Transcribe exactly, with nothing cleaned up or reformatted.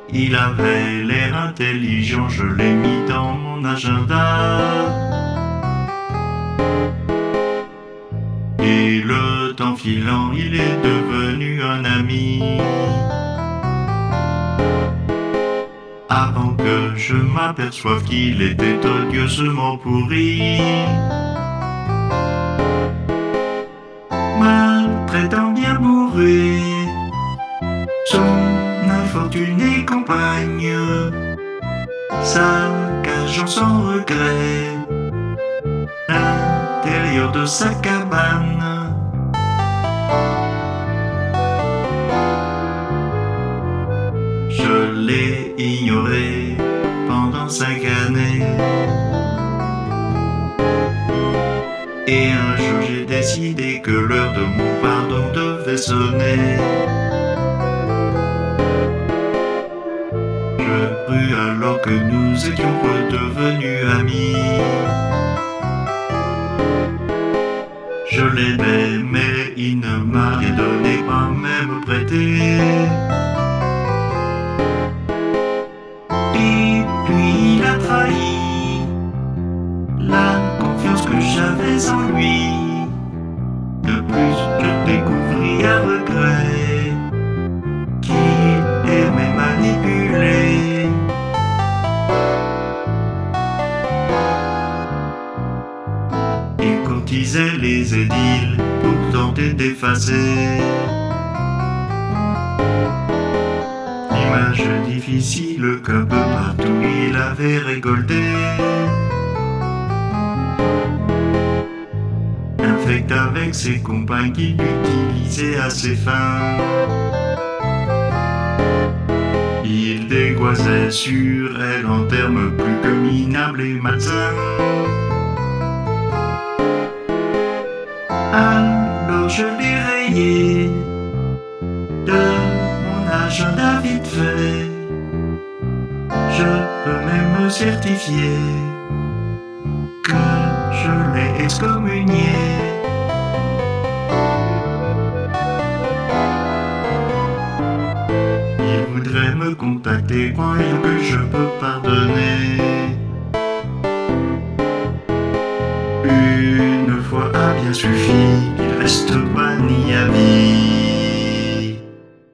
Il avait l'air intelligent, je l'ai mis dans mon agenda. Et le temps filant, il est devenu un ami. Avant que je m'aperçoive qu'il était odieusement pourri, maltraitant bien bourré son infortunée compagne, saccageant sans regret l'intérieur de sa cabane. Je l'ai ignoré pendant cinq années. Et un jour j'ai décidé que l'heure de mon pardon devait sonner. Je crus alors que nous étions redevenus amis. Je l'aimais mais il ne m'a rien donné, pas même prêté. Et puis il a trahi la confiance que j'avais en lui. De plus, je découvris à regret qu'il aimait manipuler. Il courtisait les édiles pour tenter d'effacer l'image difficile qu'un peu partout il avait récolté. Infect avec ses compagnes qu'il utilisait à ses fins. Il dégoisait sur elle en termes plus que minables et malsains. Alors je l'ai rayé de mon agenda vite fait. Je peux même me certifier que je l'ai excommunié. Il voudrait me contacter, croyant que je peux pardonner. Une fois a bien suffi, il reste banni à vie.